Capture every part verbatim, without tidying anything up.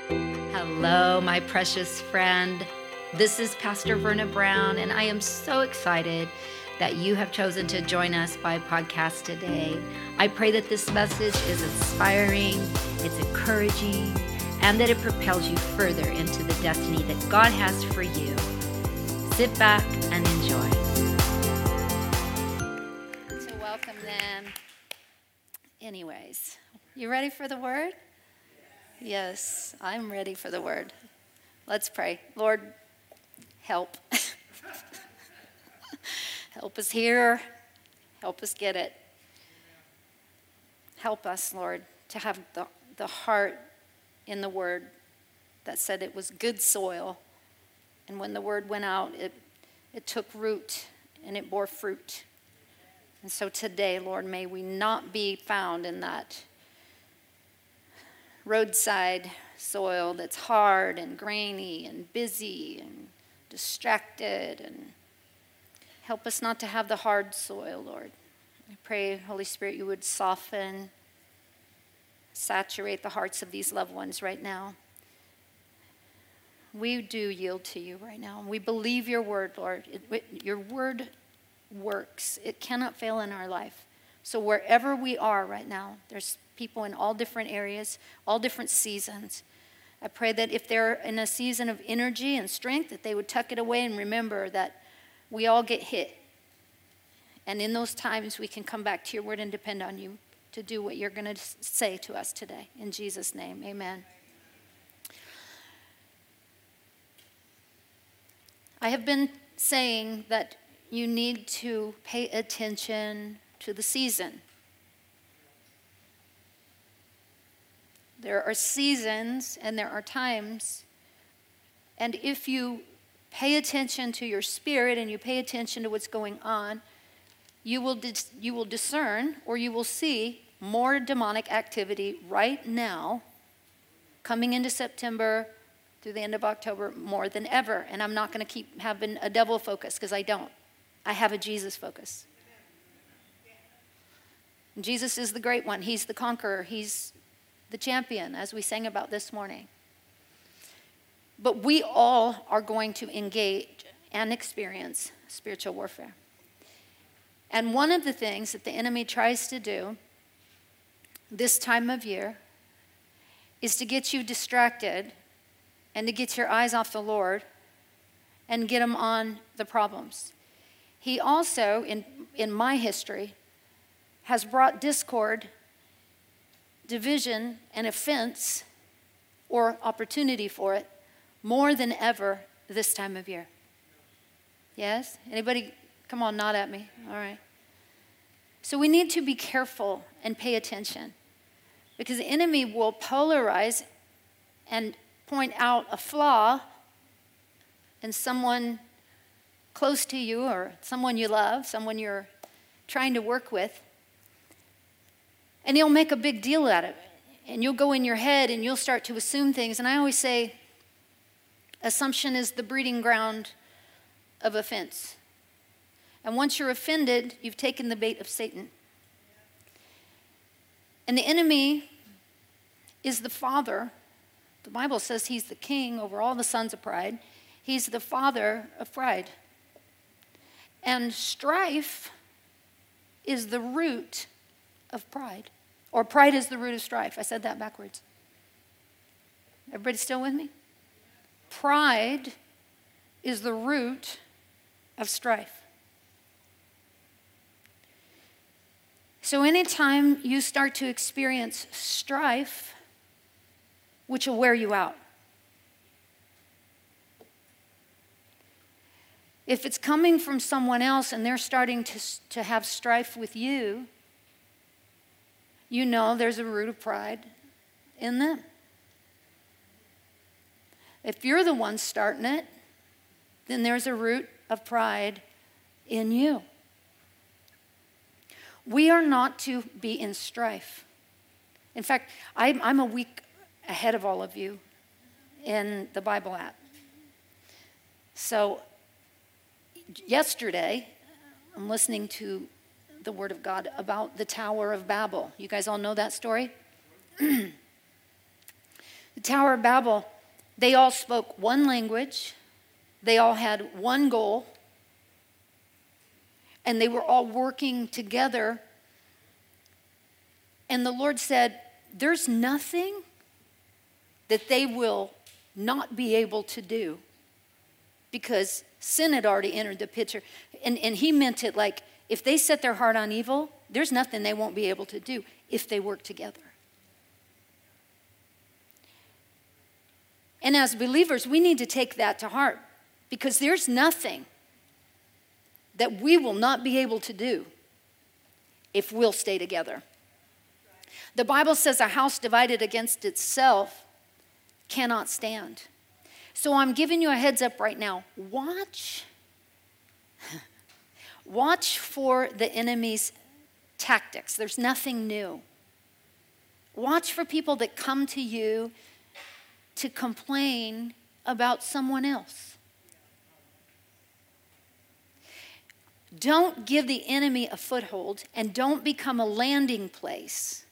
Hello, my precious friend. This is Pastor Verna Brown, and I am so excited that you have chosen to join us by podcast today. I pray that this message is inspiring, it's encouraging, and that it propels you further into the destiny that God has for you. Sit back and enjoy. So welcome then. Anyways, you ready for the word? Yes, I'm ready for the word. Let's pray. Lord, help. Help us hear. Help us get it. Help us, Lord, to have the, the heart in the word that said it was good soil. And when the word went out, it, it took root and it bore fruit. And so today, Lord, may we not be found in that roadside soil that's hard and grainy and busy and distracted, and help us not to have the hard soil, Lord. I pray, Holy Spirit, you would soften, saturate the hearts of these loved ones right now. We do yield to you right now. We believe your word, Lord. It, it, your word works. It cannot fail in our life. So wherever we are right now, there's people in all different areas, all different seasons. I pray that if they're in a season of energy and strength, that they would tuck it away and remember that we all get hit. And in those times, we can come back to your word and depend on you to do what you're going to say to us today. In Jesus' name, amen. I have been saying that you need to pay attention to the season. There are seasons and there are times, and if you pay attention to your spirit and you pay attention to what's going on, you will dis- you will discern, or you will see more demonic activity right now, coming into September through the end of October, more than ever. And I'm not going to keep having a devil focus, because I don't. I have a Jesus focus. Jesus is the great one. He's the conqueror. He's the champion, as we sang about this morning. But we all are going to engage and experience spiritual warfare. And one of the things that the enemy tries to do this time of year is to get you distracted and to get your eyes off the Lord and get them on the problems. He also, in, in my history, has brought discord, division, and offense, or opportunity for it, more than ever this time of year. Yes? Anybody? Come on, nod at me. All right. So we need to be careful and pay attention, because the enemy will polarize and point out a flaw in someone close to you, or someone you love, someone you're trying to work with. And he'll make a big deal out of it. And you'll go in your head and you'll start to assume things. And I always say, assumption is the breeding ground of offense. And once you're offended, you've taken the bait of Satan. And the enemy is the father. The Bible says he's the king over all the sons of pride. He's the father of pride. And strife is the root of pride. Or pride is the root of strife. I said that backwards. Everybody still with me? Pride is the root of strife. So anytime you start to experience strife, which will wear you out. If it's coming from someone else and they're starting to, to have strife with you, you know there's a root of pride in them. If you're the one starting it, then there's a root of pride in you. We are not to be in strife. In fact, I'm, I'm a week ahead of all of you in the Bible app. So yesterday, I'm listening to the Word of God about the Tower of Babel. You guys all know that story? The The Tower of Babel, they all spoke one language. They all had one goal. And they were all working together. And the Lord said, there's nothing that they will not be able to do, because sin had already entered the picture. And, and he meant it like, if they set their heart on evil, there's nothing they won't be able to do if they work together. And as believers, we need to take that to heart, because there's nothing that we will not be able to do if we'll stay together. The Bible says a house divided against itself cannot stand. So I'm giving you a heads up right now. Watch. Watch for the enemy's tactics. There's nothing new. Watch for people that come to you to complain about someone else. Don't give the enemy a foothold, and don't become a landing place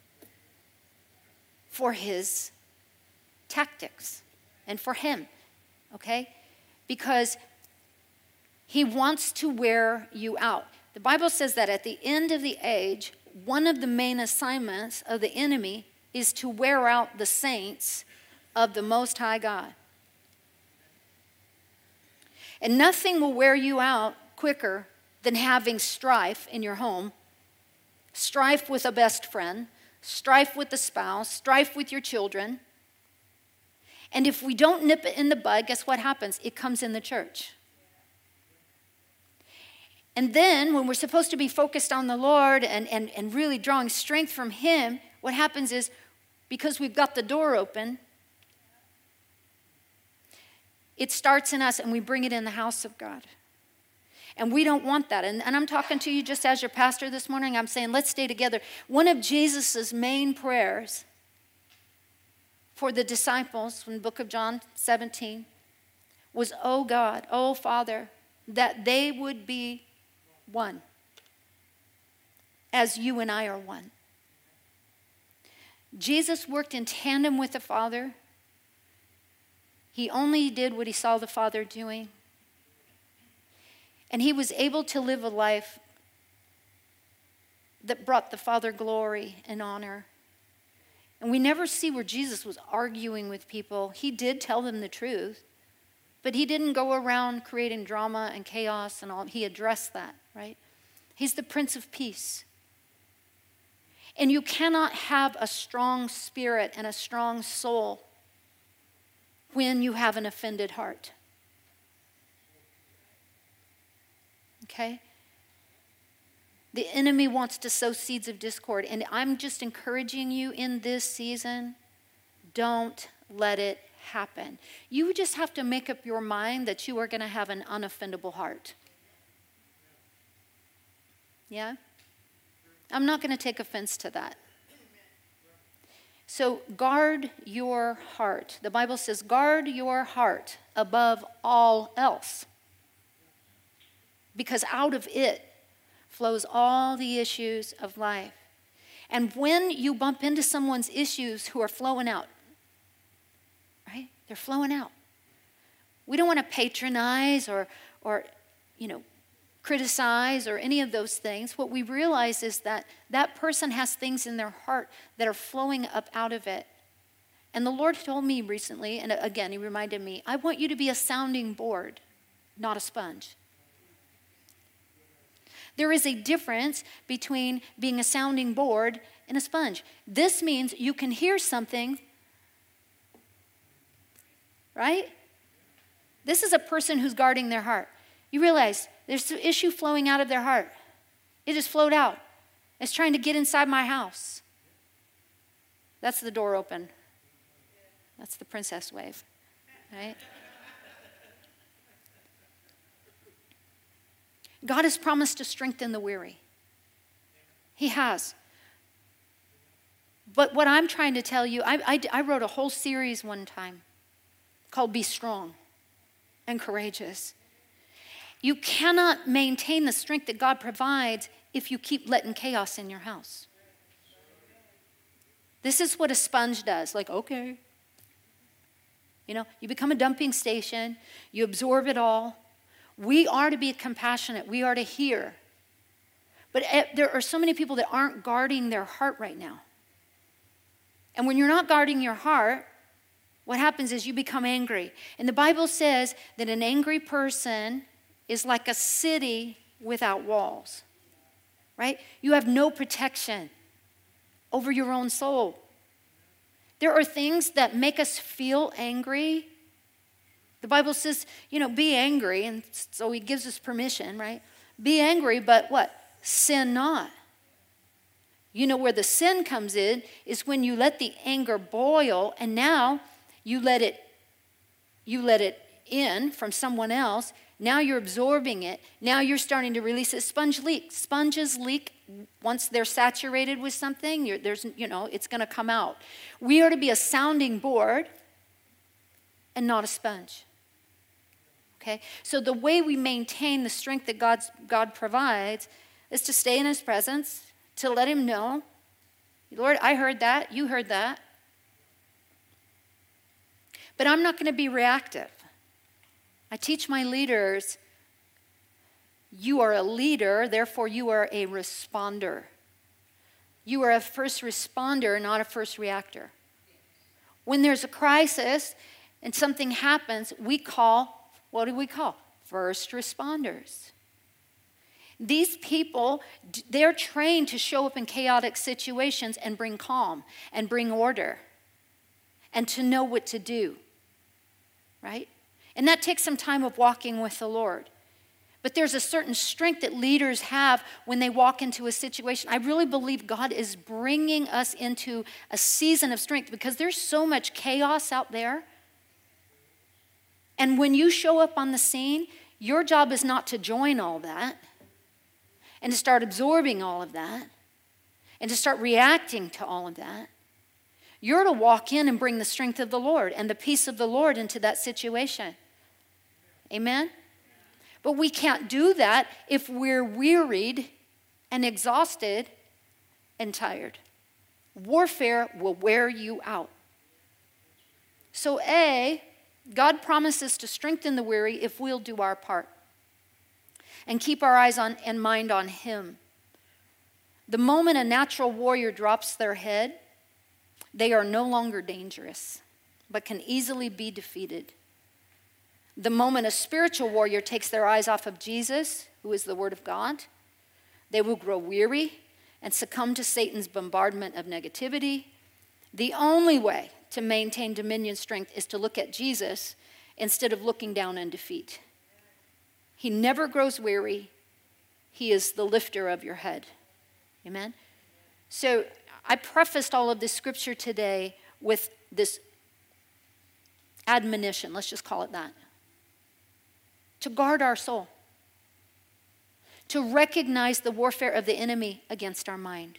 for his tactics and for him, okay? Because he wants to wear you out. The Bible says that at the end of the age, one of the main assignments of the enemy is to wear out the saints of the Most High God. And nothing will wear you out quicker than having strife in your home, strife with a best friend, strife with the spouse, strife with your children. And if we don't nip it in the bud, guess what happens? It comes in the church. And then when we're supposed to be focused on the Lord and, and, and really drawing strength from him, what happens is, because we've got the door open, it starts in us and we bring it in the house of God. And we don't want that. And, and I'm talking to you just as your pastor this morning. I'm saying, let's stay together. One of Jesus' main prayers for the disciples from the book of John seventeen was, oh God, oh Father, that they would be one, as you and I are one. Jesus worked in tandem with the Father. He only did what he saw the Father doing. And he was able to live a life that brought the Father glory and honor. And we never see where Jesus was arguing with people. He did tell them the truth, but he didn't go around creating drama and chaos and all. He addressed that, right? He's the Prince of Peace. And you cannot have a strong spirit and a strong soul when you have an offended heart. Okay? The enemy wants to sow seeds of discord. And I'm just encouraging you in this season, don't let it happen. You just have to make up your mind that you are going to have an unoffendable heart. Yeah? I'm not going to take offense to that. So guard your heart. The Bible says, guard your heart above all else, because out of it flows all the issues of life. And when you bump into someone's issues who are flowing out, right? They're flowing out. We don't want to patronize or, or, you know, criticize or any of those things. What we realize is that that person has things in their heart that are flowing up out of it. And the Lord told me recently, and again, he reminded me, I want you to be a sounding board, not a sponge. There is a difference between being a sounding board and a sponge. This means you can hear something, right? This is a person who's guarding their heart. You realize there's an issue flowing out of their heart. It just flowed out. It's trying to get inside my house. That's the door open. That's the princess wave, right? God has promised to strengthen the weary. He has. But what I'm trying to tell you, I, I, I wrote a whole series one time called Be Strong and Courageous. You cannot maintain the strength that God provides if you keep letting chaos in your house. This is what a sponge does. Like, okay, You know, you become a dumping station. You absorb it all. We are to be compassionate. We are to hear. But there are so many people that aren't guarding their heart right now. And when you're not guarding your heart, what happens is you become angry. And the Bible says that an angry person is like a city without walls, right? You have no protection over your own soul. There are things that make us feel angry. The Bible says, you know, be angry, and so he gives us permission, right? Be angry, but what? Sin not. You know where the sin comes in is when you let the anger boil, and now you let it, you let it in from someone else. Now you're absorbing it. Now you're starting to release it. Sponge leak. Sponges leak once they're saturated with something. You're, there's, you know, it's going to come out. We are to be a sounding board and not a sponge. Okay? So the way we maintain the strength that God's, God provides is to stay in his presence, to let him know, Lord, I heard that. You heard that. But I'm not going to be reactive. I teach my leaders, you are a leader, therefore you are a responder. You are a first responder, not a first reactor. When there's a crisis and something happens, we call, what do we call? First responders. These people, they're trained to show up in chaotic situations and bring calm and bring order and to know what to do, right? And that takes some time of walking with the Lord. But there's a certain strength that leaders have when they walk into a situation. I really believe God is bringing us into a season of strength because there's so much chaos out there. And when you show up on the scene, your job is not to join all that and to start absorbing all of that and to start reacting to all of that. You're to walk in and bring the strength of the Lord and the peace of the Lord into that situation. Amen? But we can't do that if we're wearied and exhausted and tired. Warfare will wear you out. So A, God promises to strengthen the weary if we'll do our part and keep our eyes on and mind on him. The moment a natural warrior drops their head, they are no longer dangerous, but can easily be defeated. The moment a spiritual warrior takes their eyes off of Jesus, who is the Word of God, they will grow weary and succumb to Satan's bombardment of negativity. The only way to maintain dominion strength is to look at Jesus instead of looking down in defeat. He never grows weary. He is the lifter of your head. Amen? So I prefaced all of this scripture today with this admonition, let's just call it that. To guard our soul. To recognize the warfare of the enemy against our mind.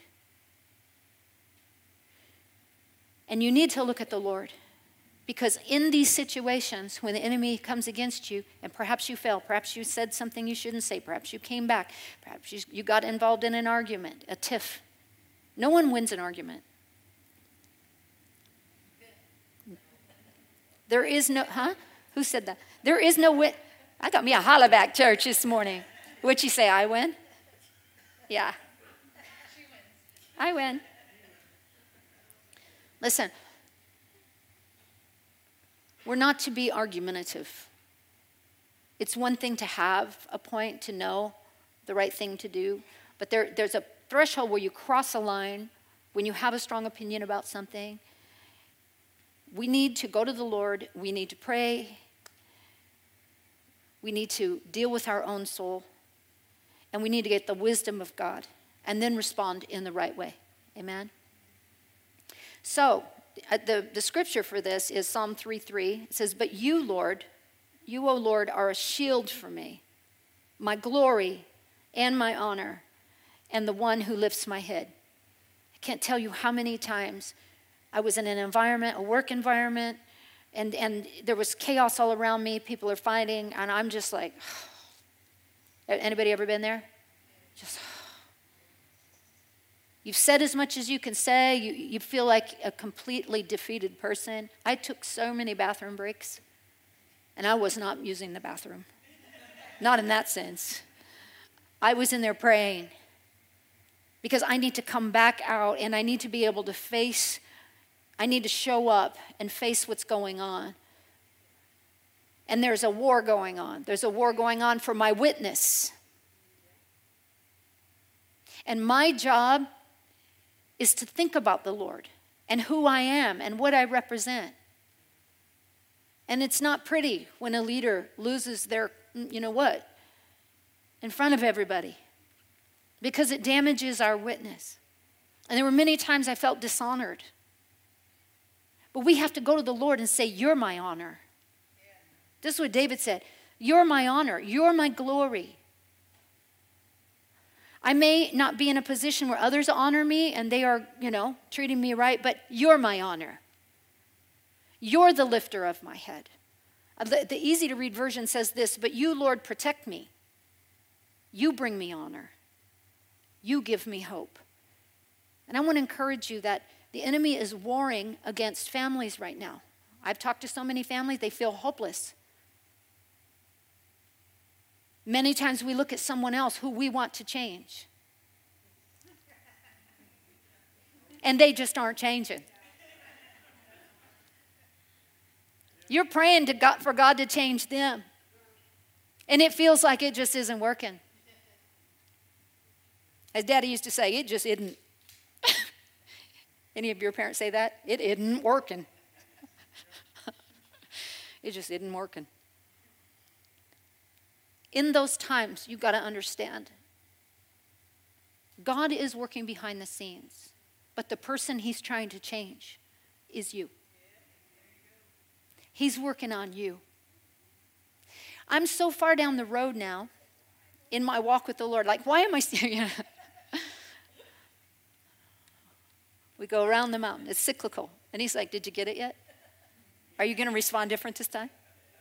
And you need to look at the Lord. Because in these situations, when the enemy comes against you, and perhaps you fell, perhaps you said something you shouldn't say, perhaps you came back, perhaps you, you got involved in an argument, a tiff. No one wins an argument. There is no, huh? Who said that? There is no win. I got me a holla back church this morning. What'd you say, I win? Yeah. I win. Listen, we're not to be argumentative. It's one thing to have a point, to know the right thing to do, but there, there's a threshold where you cross a line when you have a strong opinion about something. We need to go to the Lord. We need to pray. We need to deal with our own soul. And we need to get the wisdom of God and then respond in the right way. Amen? So, the, the scripture for this is Psalm three three. It says, "But you, Lord, you, O Lord, are a shield for me, my glory and my honor, and the one who lifts my head." I can't tell you how many times I was in an environment, a work environment, and, and there was chaos all around me. People are fighting, and I'm just like, anybody ever been there? Just, You've said as much as you can say. You, you feel like a completely defeated person. I took so many bathroom breaks, and I was not using the bathroom. Not in that sense. I was in there praying because I need to come back out, and I need to be able to face, I need to show up and face what's going on. And there's a war going on. There's a war going on for my witness. And my job is to think about the Lord and who I am and what I represent. And it's not pretty when a leader loses their, you know what, in front of everybody, because it damages our witness. And there were many times I felt dishonored. But we have to go to the Lord and say, you're my honor. This is what David said. You're my honor. You're my glory. I may not be in a position where others honor me and they are, you know, treating me right, but you're my honor. You're the lifter of my head. The, the easy to read version says this, but you, Lord, protect me. You bring me honor. You give me hope. And I want to encourage you that the enemy is warring against families right now. I've talked to so many families, they feel hopeless. Many times we look at someone else who we want to change. And they just aren't changing. You're praying to God, for God to change them. And it feels like it just isn't working. As Daddy used to say, it just isn't. Any of your parents say that? It isn't working. It just isn't working. In those times, you've got to understand, God is working behind the scenes, but the person he's trying to change is you. He's working on you. I'm so far down the road now in my walk with the Lord. Like, why am I still, you know? We go around the mountain. It's cyclical. And he's like, did you get it yet? Are you going to respond different this time?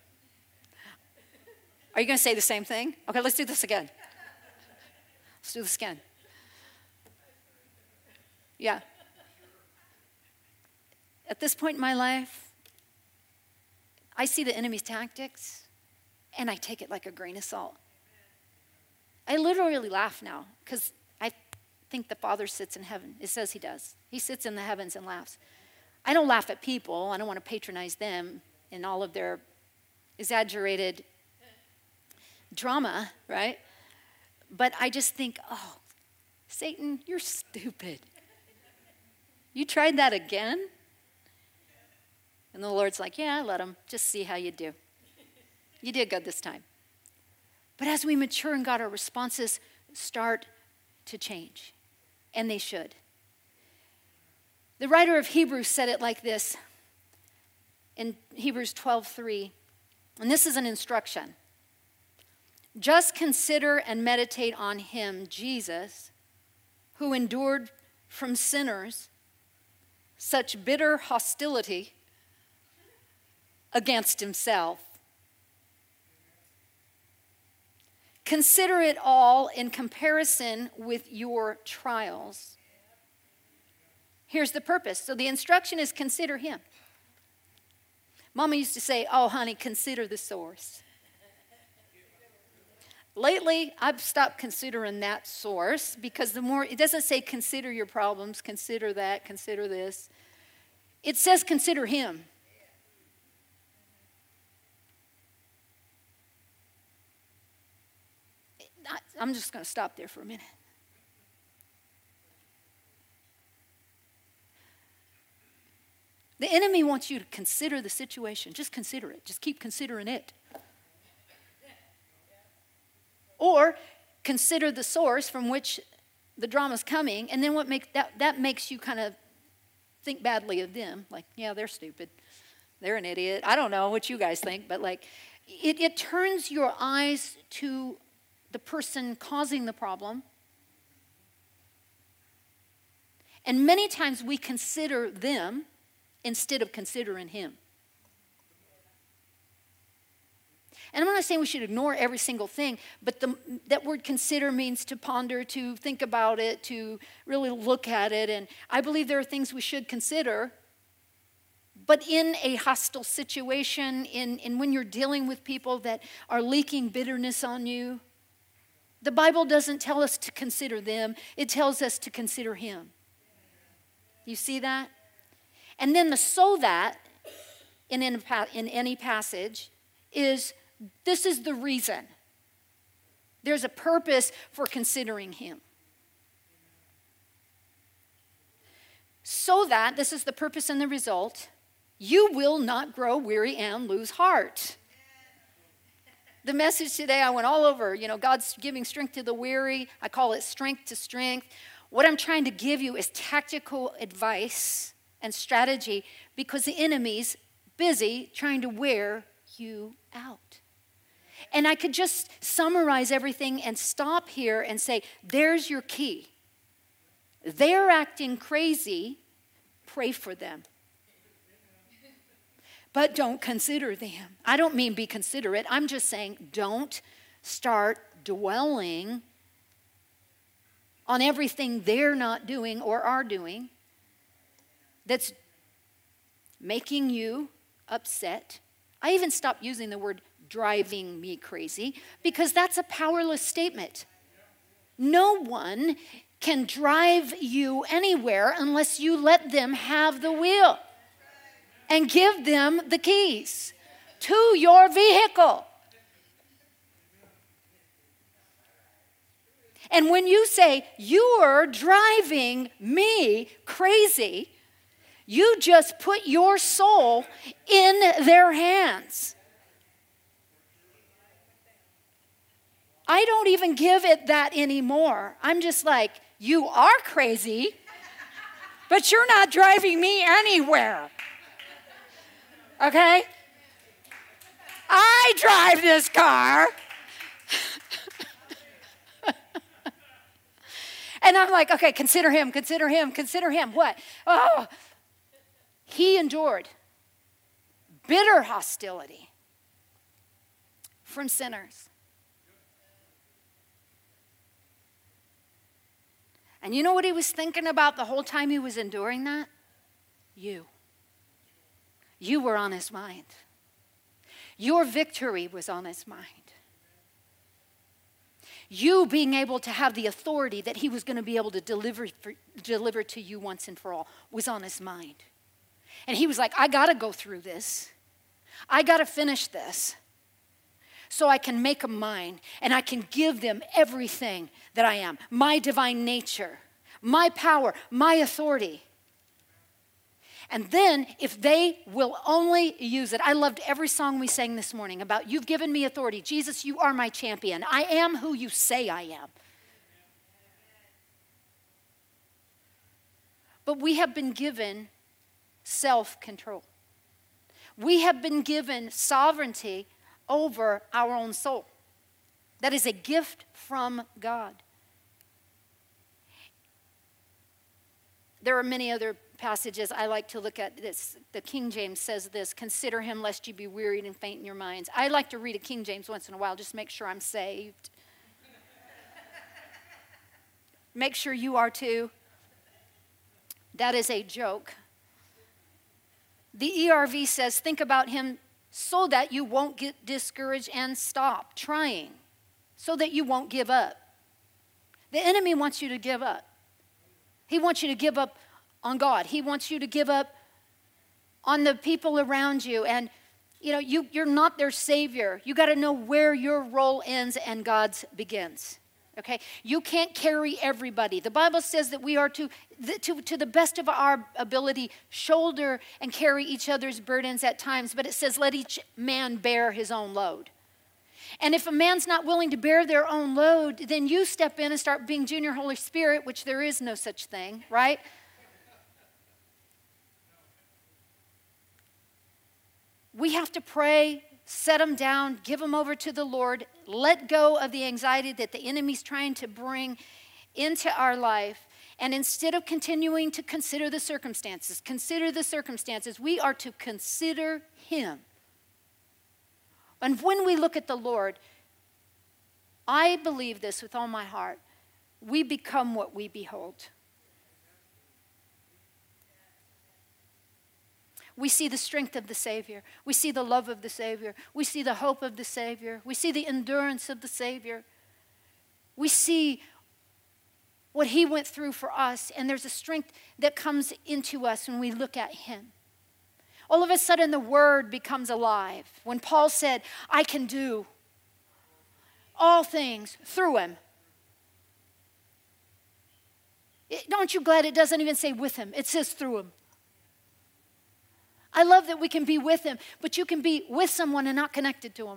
Are you going to say the same thing? Okay, let's do this again. Let's do this again. Yeah. At this point in my life, I see the enemy's tactics, and I take it like a grain of salt. I literally laugh now, because I think the Father sits in heaven. It says he does. He sits in the heavens and laughs. I don't laugh at people. I don't want to patronize them in all of their exaggerated drama, right? But I just think, oh, Satan, you're stupid. You tried that again? And the Lord's like, yeah, let him. Just see how you do. You did good this time. But as we mature in God, our responses start to change. And they should. The writer of Hebrews said it like this in Hebrews twelve three. And this is an instruction. Just consider and meditate on him, Jesus, who endured from sinners such bitter hostility against himself. Consider it all in comparison with your trials. Here's the purpose. So the instruction is consider him. Mama used to say, oh, honey, consider the source. Lately, I've stopped considering that source because the more, it doesn't say consider your problems, consider that, consider this. It says consider him. I'm just going to stop there for a minute. The enemy wants you to consider the situation. Just consider it. Just keep considering it. Or consider the source from which the drama's coming, and then what make that that makes you kind of think badly of them. Like, yeah, they're stupid. They're an idiot. I don't know what you guys think, but like it, it turns your eyes to the person causing the problem. And many times we consider them instead of considering him. And I'm not saying we should ignore every single thing, but the, that word consider means to ponder, to think about it, to really look at it. And I believe there are things we should consider. But in a hostile situation, in, in when you're dealing with people that are leaking bitterness on you, the Bible doesn't tell us to consider them. It tells us to consider him. You see that? And then the so that in, in, in any passage is, this is the reason. There's a purpose for considering him. So that, this is the purpose and the result, you will not grow weary and lose heart. The message today, I went all over, you know, God's giving strength to the weary. I call it strength to strength. What I'm trying to give you is tactical advice and strategy because the enemy's busy trying to wear you out. And I could just summarize everything and stop here and say, there's your key. They're acting crazy. Pray for them. But don't consider them. I don't mean be considerate. I'm just saying don't start dwelling on everything they're not doing or are doing that's making you upset. I even stopped using the word driving me crazy because that's a powerless statement. No one can drive you anywhere unless you let them have the wheel and give them the keys to your vehicle. And when you say, you're driving me crazy, you just put your soul in their hands. I don't even give it that anymore. I'm just like, you are crazy, but you're not driving me anywhere. Okay? I drive this car. And I'm like, okay, consider him, consider him, consider him. What? Oh, he endured bitter hostility from sinners. And you know what he was thinking about the whole time he was enduring that? You. You were on his mind. Your victory was on his mind. You being able to have the authority that he was going to be able to deliver, for, deliver to you once and for all was on his mind. And he was like, I got to go through this. I got to finish this so I can make them mine and I can give them everything that I am. My divine nature, my power, my authority. And then if they will only use it, I loved every song we sang this morning about you've given me authority. Jesus, you are my champion. I am who you say I am. But we have been given self-control. We have been given sovereignty over our own soul. That is a gift from God. There are many other passages I like to look at. This, the King James says this, consider him lest you be wearied and faint in your minds. I like to read a King James once in a while, just to make sure I'm saved. Make sure you are too. That is a joke. The E R V says, think about him so that you won't get discouraged and stop trying, so that you won't give up. The enemy wants you to give up. He wants you to give up on God. He wants you to give up on the people around you. And, you know, you, you're not their savior. You got to know where your role ends and God's begins. Okay? You can't carry everybody. The Bible says that we are to, to, to the best of our ability, shoulder and carry each other's burdens at times. But it says, let each man bear his own load. And if a man's not willing to bear their own load, then you step in and start being Junior Holy Spirit, which there is no such thing, right? We have to pray, set them down, give them over to the Lord, let go of the anxiety that the enemy's trying to bring into our life. And instead of continuing to consider the circumstances, consider the circumstances, we are to consider him. And when we look at the Lord, I believe this with all my heart. We become what we behold. We see the strength of the Savior. We see the love of the Savior. We see the hope of the Savior. We see the endurance of the Savior. We see what he went through for us, and there's a strength that comes into us when we look at him. All of a sudden, the word becomes alive. When Paul said, I can do all things through him. It, aren't you glad it doesn't even say with him? It says through him. I love that we can be with him, but you can be with someone and not connected to him.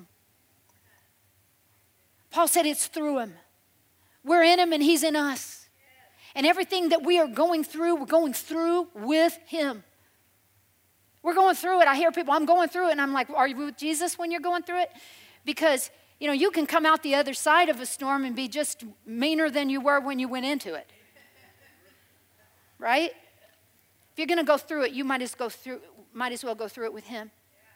Paul said it's through him. We're in him and he's in us. And everything that we are going through, we're going through with him. We're going through it. I hear people, I'm going through it. And I'm like, are you with Jesus when you're going through it? Because, you know, you can come out the other side of a storm and be just meaner than you were when you went into it. Right? If you're going to go through it, you might as go through, might as well go through it with him.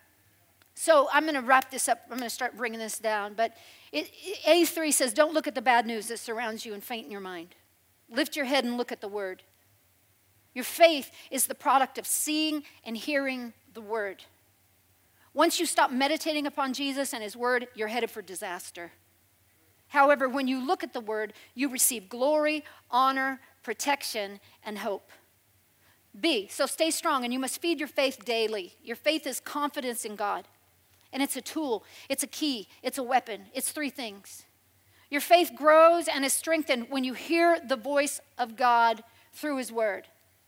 So I'm going to wrap this up. I'm going to start bringing this down. But it, A three says, don't look at the bad news that surrounds you and faint in your mind. Lift your head and look at the word. Your faith is the product of seeing and hearing the word. Once you stop meditating upon Jesus and his word, you're headed for disaster. However, when you look at the word, you receive glory, honor, protection, and hope. B, so stay strong, and you must feed your faith daily. Your faith is confidence in God. And it's a tool, it's a key, it's a weapon. It's three things. Your faith grows and is strengthened when you hear the voice of God through his word.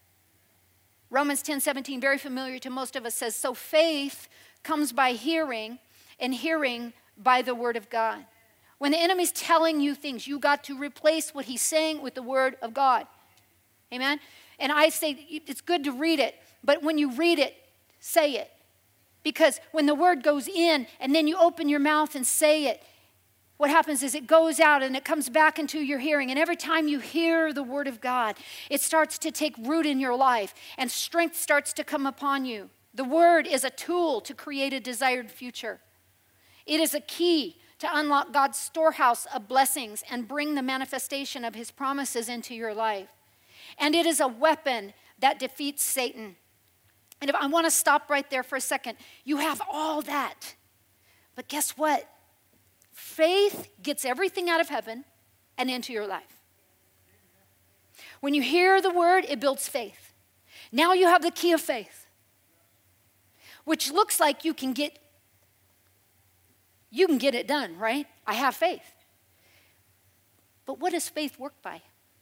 Romans ten seventeen, very familiar to most of us, says, so faith comes by hearing, and hearing by the word of God. When the enemy's telling you things, you got to replace what he's saying with the word of God. Amen? And I say it's good to read it, but when you read it, say it. Because when the word goes in and then you open your mouth and say it, what happens is it goes out and it comes back into your hearing. And every time you hear the word of God, it starts to take root in your life and strength starts to come upon you. The word is a tool to create a desired future. It is a key to unlock God's storehouse of blessings and bring the manifestation of his promises into your life. And it is a weapon that defeats Satan. And if I want to stop right there for a second, you have all that. But guess what? Faith gets everything out of heaven and into your life. When you hear the word, it builds faith. Now you have the key of faith, which looks like you can get, you can get it done, right? I have faith. But what does faith work by?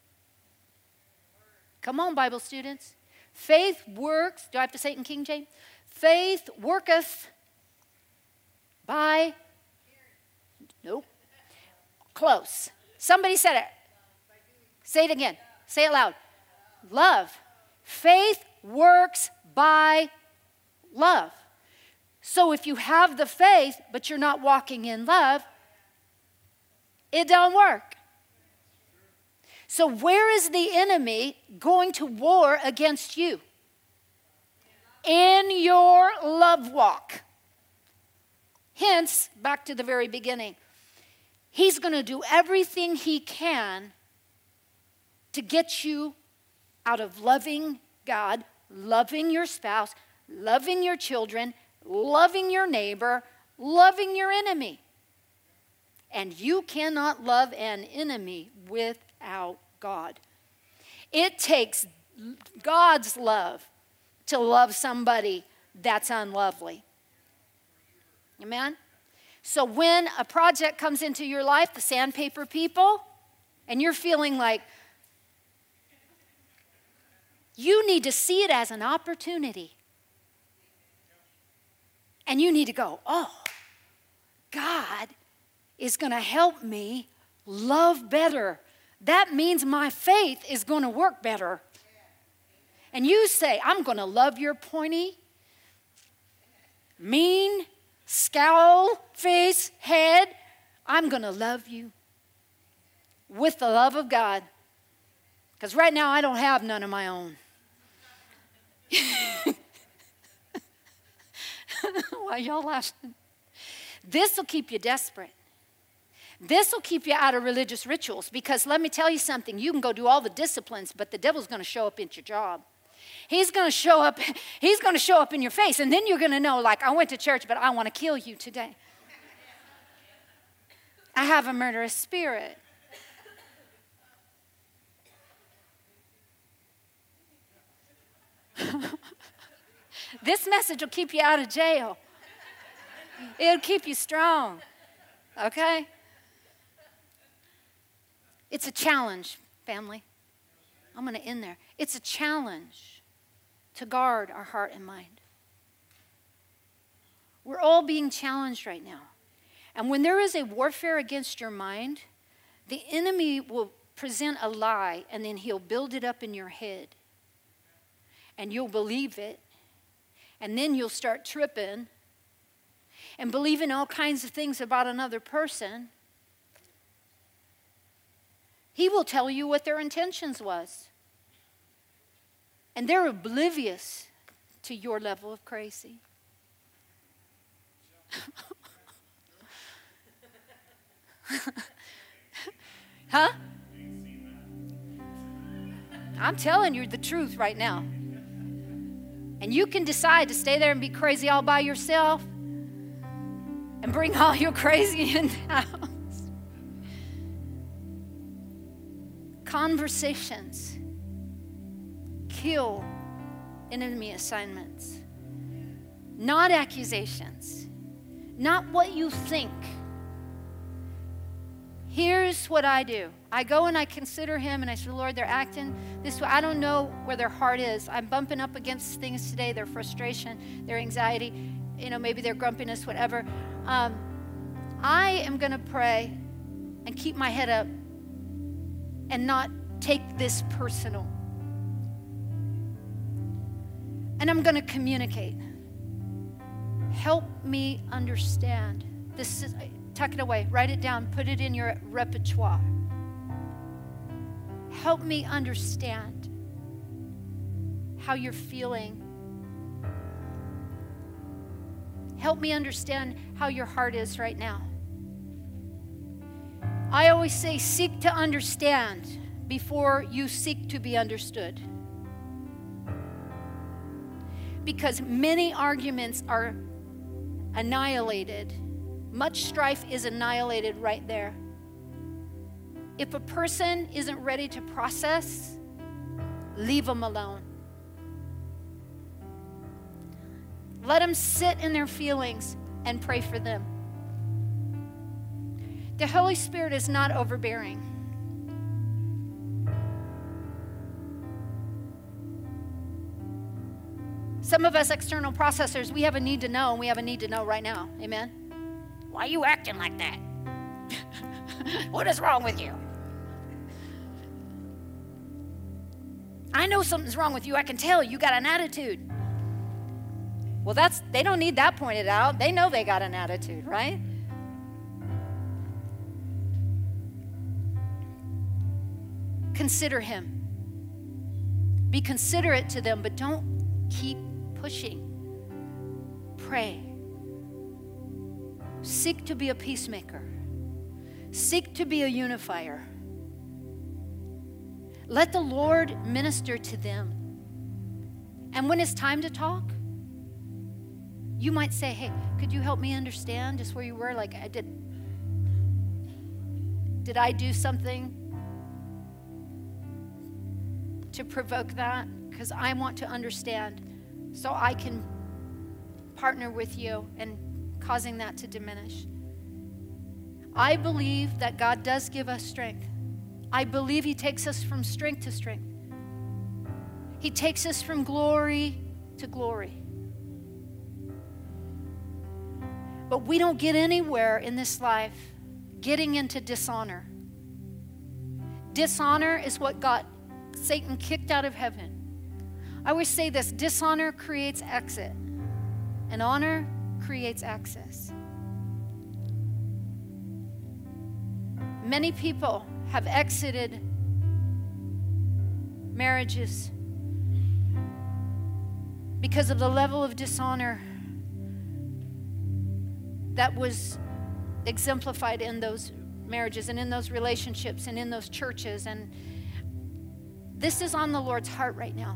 Come on, Bible students. Faith works, do I have to say it in King James? Faith worketh by, nope, close. Somebody said it. Say it again. Say it loud. Love. Faith works by love. So if you have the faith, but you're not walking in love, it don't work. So where is the enemy going to war against you? In your love walk. Hence, back to the very beginning, he's going to do everything he can to get you out of loving God, loving your spouse, loving your children, loving your neighbor, loving your enemy. And you cannot love an enemy without God. It takes God's love to love somebody that's unlovely. Amen? So when a project comes into your life, the sandpaper people, and you're feeling like, you need to see it as an opportunity. And you need to go, oh, God is going to help me love better. That means my faith is going to work better. And you say, I'm going to love your pointy, mean, scowl face, head. I'm going to love you with the love of God. Because right now I don't have none of my own. Why y'all laughing? This will keep you desperate. This will keep you out of religious rituals, because let me tell you something, you can go do all the disciplines, but the devil's going to show up at your job. He's going to show up, he's going to show up in your face, and then you're going to know, like, I went to church, but I want to kill you today. I have a murderous spirit. This message will keep you out of jail. It'll keep you strong, okay? It's a challenge, family. I'm going to end there. It's a challenge to guard our heart and mind. We're all being challenged right now. And when there is a warfare against your mind, the enemy will present a lie, and then he'll build it up in your head. And you'll believe it. And then you'll start tripping and believing all kinds of things about another person. He will tell you what their intentions was. And they're oblivious to your level of crazy. Huh? I'm telling you the truth right now. And you can decide to stay there and be crazy all by yourself and bring all your crazy in the house. Conversations kill enemy assignments. Not accusations. Not what you think. Here's what I do. I go and I consider him and I say, Lord, they're acting this way. I don't know where their heart is. I'm bumping up against things today, their frustration, their anxiety, you know, maybe their grumpiness, whatever. Um, I am going to pray and keep my head up and not take this personal. And I'm going to communicate. Help me understand. This is, tuck it away, write it down, put it in your repertoire. Help me understand how you're feeling. Help me understand how your heart is right now. I always say, seek to understand before you seek to be understood. Because many arguments are annihilated. Much strife is annihilated right there. If a person isn't ready to process, leave them alone. Let them sit in their feelings and pray for them. The Holy Spirit is not overbearing. Some of us external processors, we have a need to know, and we have a need to know right now. Amen? Why are you acting like that? What is wrong with you? I know something's wrong with you. I can tell you got an attitude. Well, that's they don't need that pointed out. They know they got an attitude, right? Consider him. Be considerate to them, but don't keep pushing. Pray. Seek to be a peacemaker. Seek to be a unifier. Let the Lord minister to them. And when it's time to talk, you might say, hey, could you help me understand just where you were? Like, I did, did I do something to provoke that? Because I want to understand so I can partner with you in causing that to diminish. I believe that God does give us strength. I believe he takes us from strength to strength. He takes us from glory to glory. But we don't get anywhere in this life getting into dishonor. Dishonor is what got Satan kicked out of heaven. I always say this, dishonor creates exit, and honor creates access. Many people have exited marriages because of the level of dishonor that was exemplified in those marriages and in those relationships and in those churches. And this is on the Lord's heart right now.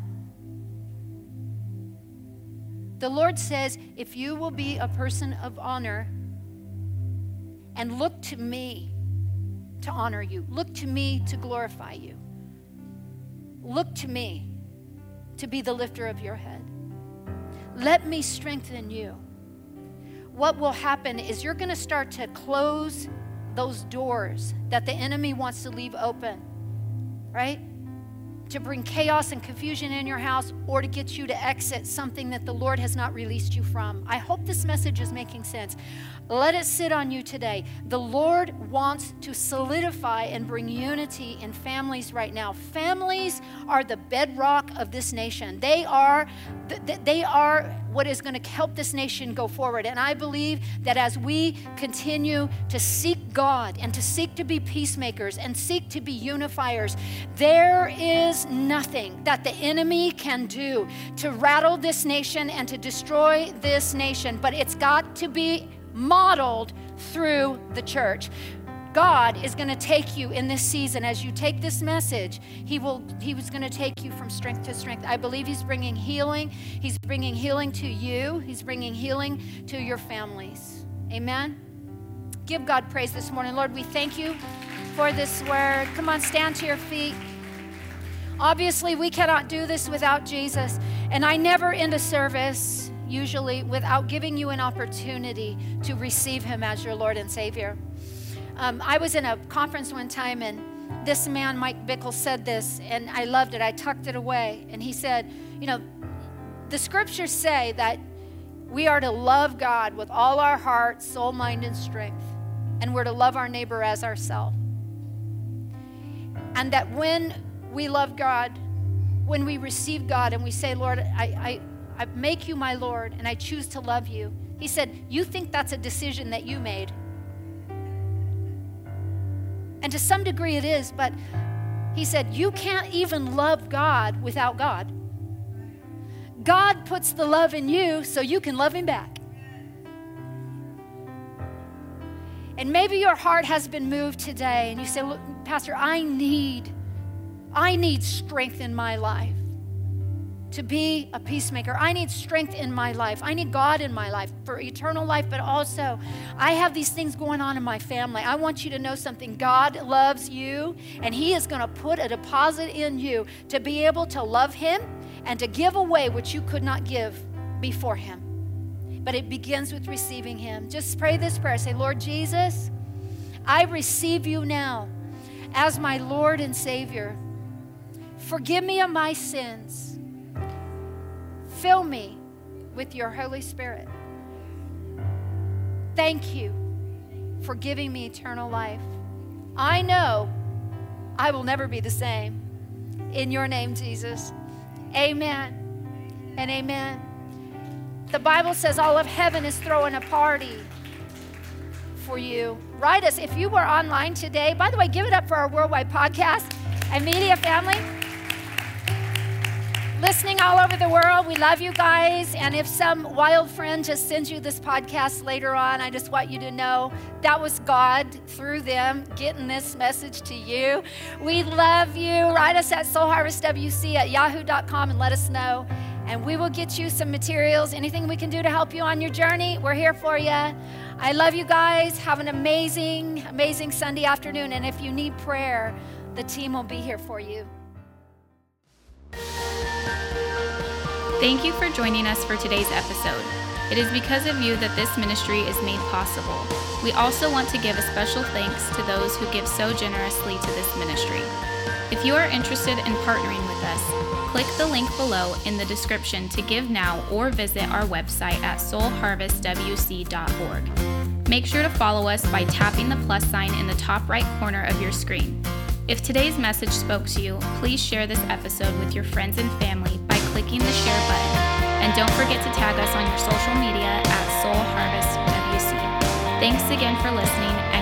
The Lord says, if you will be a person of honor and look to me to honor you, look to me to glorify you, look to me to be the lifter of your head, let me strengthen you. What will happen is you're going to start to close those doors that the enemy wants to leave open, right? To bring chaos and confusion in your house, or to get you to exit something that the Lord has not released you from. I hope this message is making sense. Let it sit on you today. The Lord wants to solidify and bring unity in families right now. Families are the bedrock of this nation. They are, they are what is going to help this nation go forward. And I believe that as we continue to seek God and to seek to be peacemakers and seek to be unifiers, there is nothing that the enemy can do to rattle this nation and to destroy this nation. But it's got to be modeled through the church. God is going to take you in this season. As you take this message, he will he was going to take you from strength to strength. I believe he's bringing healing. He's bringing healing to you. He's bringing healing to your families. Amen. Give God praise this morning. Lord, we thank you for this word. Come on, stand to your feet. Obviously, we cannot do this without Jesus. And I never end a service usually without giving you an opportunity to receive him as your Lord and Savior. Um, I was in a conference one time, and this man, Mike Bickle, said this, and I loved it. I tucked it away. And he said, you know, the scriptures say that we are to love God with all our heart, soul, mind, and strength. And we're to love our neighbor as ourselves. And that when we love God, when we receive God and we say, Lord, I, I, I make you my Lord and I choose to love you. He said, you think that's a decision that you made. And to some degree it is, but he said, you can't even love God without God. God puts the love in you so you can love him back. And maybe your heart has been moved today and you say, look, Pastor, I need, I need strength in my life to be a peacemaker. I need strength in my life. I need God in my life for eternal life, but also I have these things going on in my family. I want you to know something. God loves you, and he is going to put a deposit in you to be able to love him and to give away what you could not give before him. But it begins with receiving him. Just pray this prayer. Say, Lord Jesus, I receive you now as my Lord and Savior. Forgive me of my sins. Fill me with your Holy Spirit. Thank you for giving me eternal life. I know I will never be the same. In your name, Jesus. Amen and amen. The Bible says all of heaven is throwing a party for you. Write us. If you were online today, by the way, give it up for our worldwide podcast and media family. Listening all over the world, we love you guys. And if some wild friend just sends you this podcast later on, I just want you to know that was God through them getting this message to you. We love you. Write us at soul harvest w c at yahoo dot com and let us know. And we will get you some materials. Anything we can do to help you on your journey, we're here for you. I love you guys. Have an amazing, amazing Sunday afternoon. And if you need prayer, the team will be here for you. Thank you for joining us for today's episode. It is because of you that this ministry is made possible. We also want to give a special thanks to those who give so generously to this ministry. If you are interested in partnering with us, click the link below in the description to give now or visit our website at soul harvest w c dot org. Make sure to follow us by tapping the plus sign in the top right corner of your screen. If today's message spoke to you, please share this episode with your friends and family by clicking the share button. And don't forget to tag us on your social media at Soul Harvest W C. Thanks again for listening.